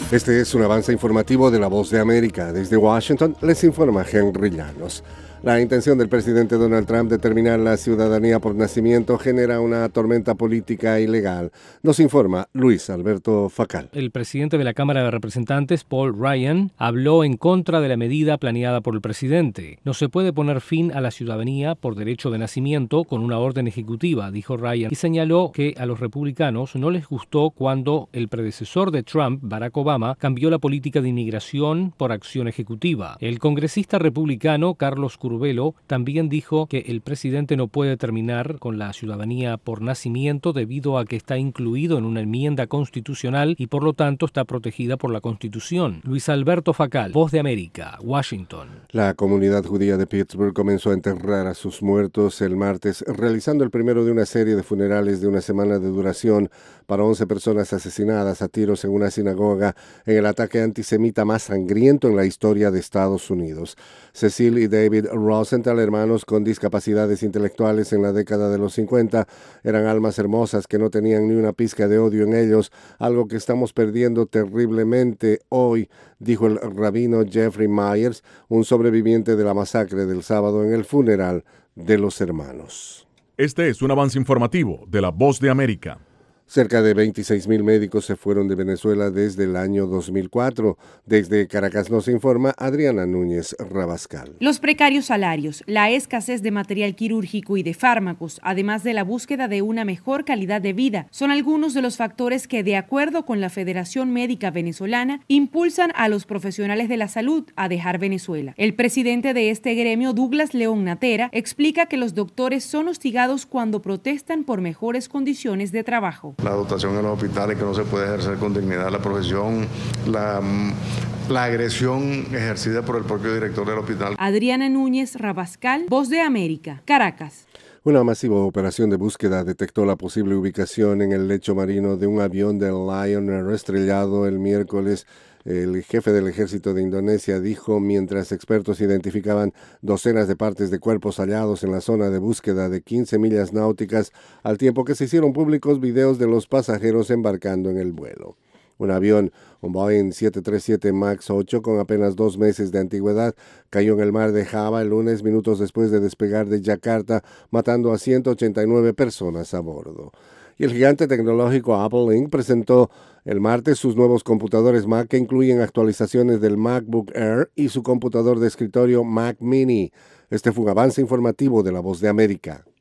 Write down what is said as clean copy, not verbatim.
Este es un avance informativo de La Voz de América. Desde Washington les informa Henry Llanos. La intención del presidente Donald Trump de terminar la ciudadanía por nacimiento genera una tormenta política ilegal. Nos informa Luis Alberto Facal. El presidente de la Cámara de Representantes, Paul Ryan, habló en contra de la medida planeada por el presidente. No se puede poner fin a la ciudadanía por derecho de nacimiento con una orden ejecutiva, dijo Ryan, y señaló que a los republicanos no les gustó cuando el predecesor de Trump, Barack Obama, cambió la política de inmigración por acción ejecutiva. El congresista republicano Carlos Curbelo también dijo que el presidente no puede terminar con la ciudadanía por nacimiento debido a que está incluido en una enmienda constitucional y por lo tanto está protegida por la Constitución. Luis Alberto Facal, Voz de América, Washington. La comunidad judía de Pittsburgh comenzó a enterrar a sus muertos el martes, realizando el primero de una serie de funerales de una semana de duración para 11 personas asesinadas a tiros en una sinagoga en el ataque antisemita más sangriento en la historia de Estados Unidos. Cecil y David Rosenthal, hermanos con discapacidades intelectuales en la década de los 50, eran almas hermosas que no tenían ni una pizca de odio en ellos, algo que estamos perdiendo terriblemente hoy, dijo el rabino Jeffrey Myers, un sobreviviente de la masacre del sábado en el funeral de los hermanos. Este es un avance informativo de La Voz de América. Cerca de 26,000 médicos se fueron de Venezuela desde el año 2004. Desde Caracas nos informa Adriana Núñez Rabascal. Los precarios salarios, la escasez de material quirúrgico y de fármacos, además de la búsqueda de una mejor calidad de vida, son algunos de los factores que, de acuerdo con la Federación Médica Venezolana, impulsan a los profesionales de la salud a dejar Venezuela. El presidente de este gremio, Douglas León Natera, explica que los doctores son hostigados cuando protestan por mejores condiciones de trabajo. La dotación en los hospitales, que no se puede ejercer con dignidad la profesión, la agresión ejercida por el propio director del hospital. Adriana Núñez Rabascal, Voz de América, Caracas. Una masiva operación de búsqueda detectó la posible ubicación en el lecho marino de un avión del Lion Air estrellado el miércoles. El jefe del ejército de Indonesia dijo mientras expertos identificaban docenas de partes de cuerpos hallados en la zona de búsqueda de 15 millas náuticas, al tiempo que se hicieron públicos videos de los pasajeros embarcando en el vuelo. Un avión, un Boeing 737 MAX 8 con apenas 2 meses de antigüedad, cayó en el mar de Java el lunes minutos después de despegar de Yakarta, matando a 189 personas a bordo. Y el gigante tecnológico Apple Inc. presentó el martes sus nuevos computadores Mac que incluyen actualizaciones del MacBook Air y su computador de escritorio Mac Mini. Este fue un avance informativo de La Voz de América.